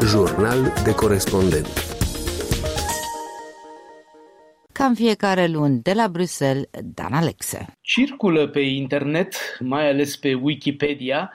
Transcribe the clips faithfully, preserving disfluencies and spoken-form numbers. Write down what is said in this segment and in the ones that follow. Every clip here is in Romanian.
Jurnal de corespondent. Ca în fiecare luni, de la Bruxelles, Dan Alexe. Circulă pe internet, mai ales pe Wikipedia,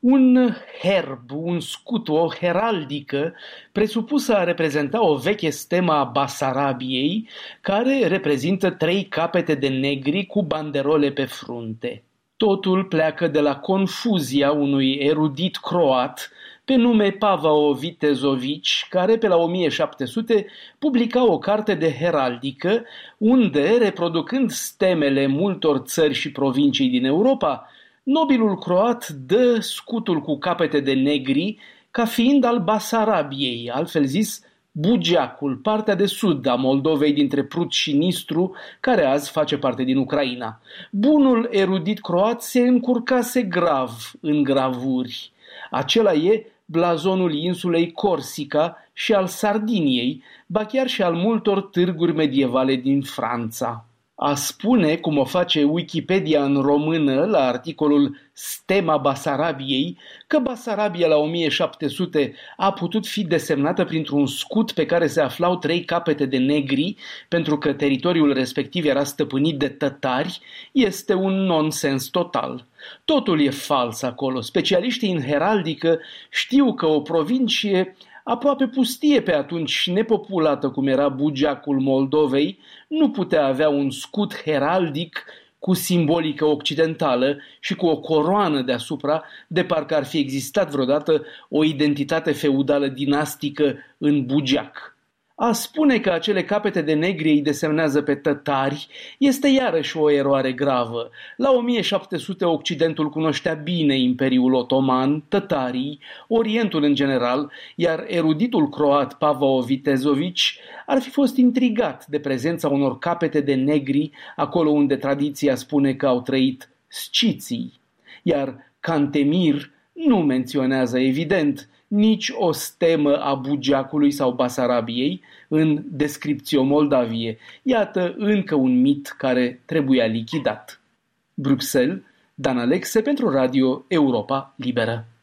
un herb, un scut, o heraldică presupusă a reprezenta o veche stemă a Basarabiei, care reprezintă trei capete de negri cu banderole pe frunte. Totul pleacă de la confuzia unui erudit croat pe nume Pavao Vitezovici, care pe la o mie șapte sute publica o carte de heraldică unde, reproducând stemele multor țări și provincii din Europa, nobilul croat dă scutul cu capete de negri ca fiind al Basarabiei, altfel zis Bugeacul, partea de sud a Moldovei dintre Prut și Nistru, care azi face parte din Ucraina. Bunul erudit croat se încurcase grav în gravuri. Acela e blazonul insulei Corsica și al Sardiniei, ba chiar și al multor târguri medievale din Franța. A spune, cum o face Wikipedia în română la articolul Stema Basarabiei, că Basarabia la o mie șapte sute a putut fi desemnată printr-un scut pe care se aflau trei capete de negri, pentru că teritoriul respectiv era stăpânit de tătari, este un nonsens total. Totul e fals acolo. Specialiștii în heraldică știu că o provincie aproape pustie pe atunci și nepopulată cum era Bugeacul Moldovei, nu putea avea un scut heraldic cu simbolică occidentală și cu o coroană deasupra, de parcă ar fi existat vreodată o identitate feudală dinastică în Bugeac. A spune că acele capete de negri îi desemnează pe tătari este iarăși o eroare gravă. La o mie șapte sute Occidentul cunoștea bine Imperiul Otoman, tătarii, Orientul în general, iar eruditul croat Pavao Vitezovici ar fi fost intrigat de prezența unor capete de negri acolo unde tradiția spune că au trăit sciții. Iar Cantemir nu menționează evident nici o stemă a Bugeacului sau Basarabiei în Descriptio Moldavie. Iată încă un mit care trebuia lichidat. Bruxelles, Dan Alexe pentru Radio Europa Liberă.